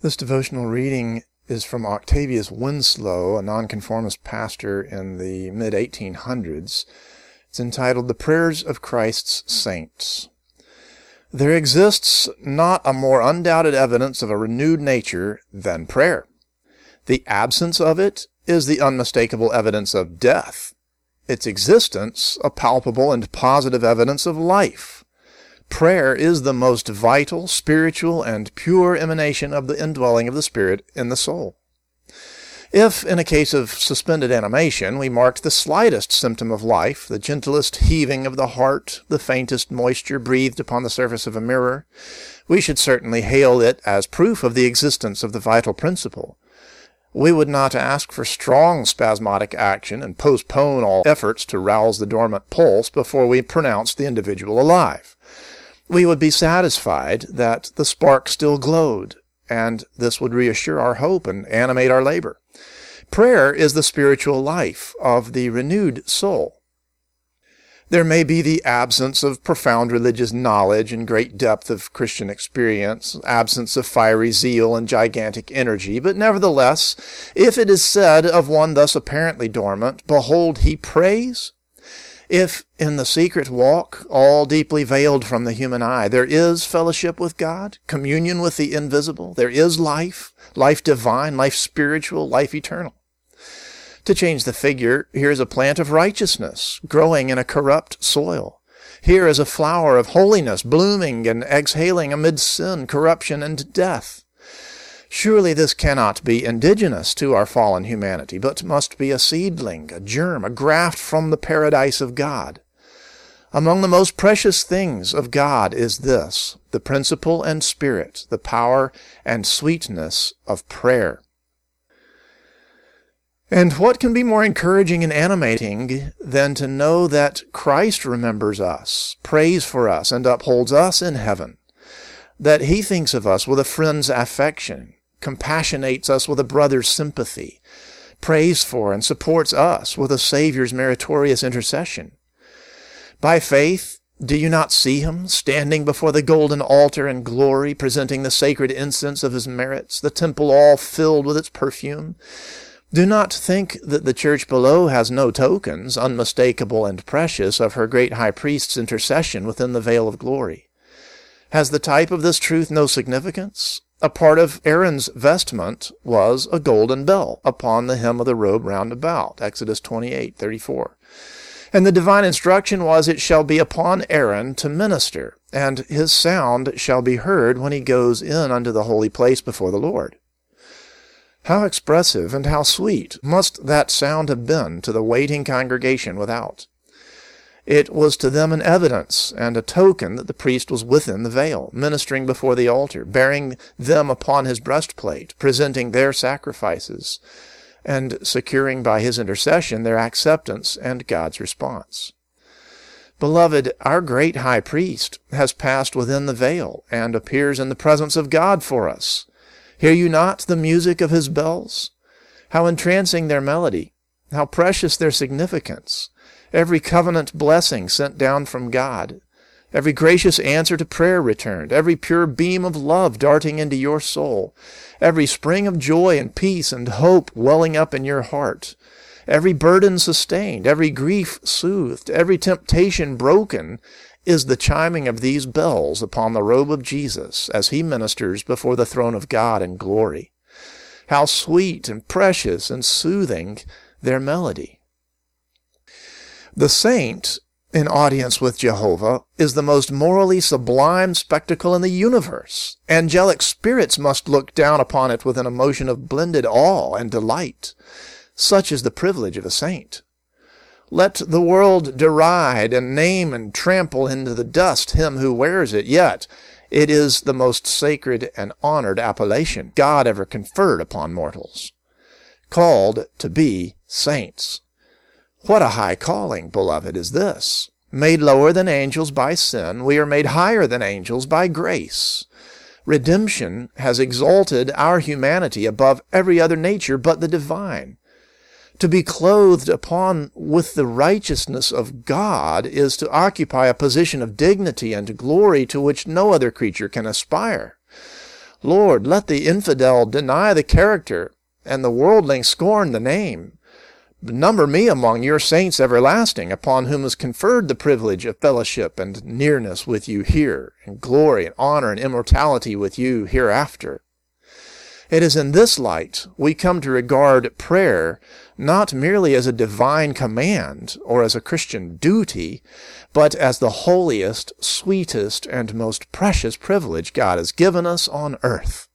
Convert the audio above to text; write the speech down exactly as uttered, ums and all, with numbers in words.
This devotional reading is from Octavius Winslow, a nonconformist pastor in the mid eighteen hundreds. It's entitled The Prayers of Christ's Saints. There exists not a more undoubted evidence of a renewed nature than prayer. The absence of it is the unmistakable evidence of death. Its existence, a palpable and positive evidence of life. Prayer is the most vital, spiritual, and pure emanation of the indwelling of the Spirit in the soul. If, in a case of suspended animation, we marked the slightest symptom of life, the gentlest heaving of the heart, the faintest moisture breathed upon the surface of a mirror, we should certainly hail it as proof of the existence of the vital principle. We would not ask for strong spasmodic action and postpone all efforts to rouse the dormant pulse before we pronounce the individual alive. We would be satisfied that the spark still glowed, and this would reassure our hope and animate our labor. Prayer is the spiritual life of the renewed soul. There may be the absence of profound religious knowledge and great depth of Christian experience, absence of fiery zeal and gigantic energy, but nevertheless, if it is said of one thus apparently dormant, "Behold, he prays," if in the secret walk, all deeply veiled from the human eye, there is fellowship with God, communion with the invisible, there is life, life divine, life spiritual, life eternal. To change the figure, here is a plant of righteousness growing in a corrupt soil. Here is a flower of holiness blooming and exhaling amid sin, corruption, and death. Surely this cannot be indigenous to our fallen humanity, but must be a seedling, a germ, a graft from the paradise of God. Among the most precious things of God is this, the principle and spirit, the power and sweetness of prayer. And what can be more encouraging and animating than to know that Christ remembers us, prays for us, and upholds us in heaven, that he thinks of us with a friend's affection, compassionates us with a brother's sympathy, prays for and supports us with a Savior's meritorious intercession. By faith, do you not see him standing before the golden altar in glory, presenting the sacred incense of his merits, the temple all filled with its perfume? Do not think that the church below has no tokens, unmistakable and precious, of her great high priest's intercession within the veil of glory. Has the type of this truth no significance? A part of Aaron's vestment was a golden bell upon the hem of the robe round about, Exodus twenty-eight thirty-four. And the divine instruction was, "It shall be upon Aaron to minister, and his sound shall be heard when he goes in unto the holy place before the Lord." How expressive and how sweet must that sound have been to the waiting congregation without! It was to them an evidence and a token that the priest was within the veil, ministering before the altar, bearing them upon his breastplate, presenting their sacrifices, and securing by his intercession their acceptance and God's response. Beloved, our great high priest has passed within the veil and appears in the presence of God for us. Hear you not the music of his bells? How entrancing their melody, how precious their significance. Every covenant blessing sent down from God, every gracious answer to prayer returned, every pure beam of love darting into your soul, every spring of joy and peace and hope welling up in your heart, every burden sustained, every grief soothed, every temptation broken, is the chiming of these bells upon the robe of Jesus as he ministers before the throne of God in glory. How sweet and precious and soothing their melody. The saint, in audience with Jehovah, is the most morally sublime spectacle in the universe. Angelic spirits must look down upon it with an emotion of blended awe and delight. Such is the privilege of a saint. Let the world deride and name and trample into the dust him who wears it, yet it is the most sacred and honored appellation God ever conferred upon mortals. Called to be saints. What a high calling, beloved, is this! Made lower than angels by sin, we are made higher than angels by grace. Redemption has exalted our humanity above every other nature but the divine. To be clothed upon with the righteousness of God is to occupy a position of dignity and glory to which no other creature can aspire. Lord, let the infidel deny the character, and the worldling scorn the name. Number me among your saints everlasting, upon whom is conferred the privilege of fellowship and nearness with you here, and glory and honor and immortality with you hereafter. It is in this light we come to regard prayer not merely as a divine command or as a Christian duty, but as the holiest, sweetest, and most precious privilege God has given us on earth.